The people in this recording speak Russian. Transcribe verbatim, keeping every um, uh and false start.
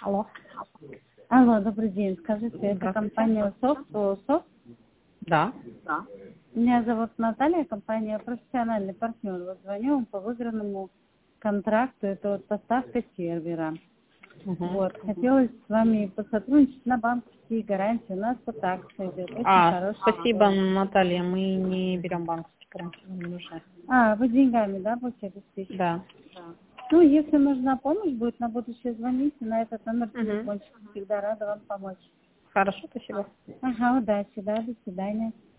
Алло. Алло, добрый день. Скажите, это Здравствуйте. компания Софт? Софт? Да. Меня зовут Наталья, компания «Профессиональный партнер». Вот звоню вам по выигранному контракту, это вот поставка сервера. Мгм. Вот, хотелось с вами посотрудничать на банковские гарантии. У нас вот акция идет, очень А, хорошая. спасибо, Наталья, мы не берем банковские гарантии, нам не нужны. А, вы деньгами, да, будете обеспечить? Да. Ну, если нужна помощь будет, на будущее звоните на этот номер Мгм. телефончика. Всегда рада вам помочь. Хорошо, спасибо. Ага, удачи, да, до свидания.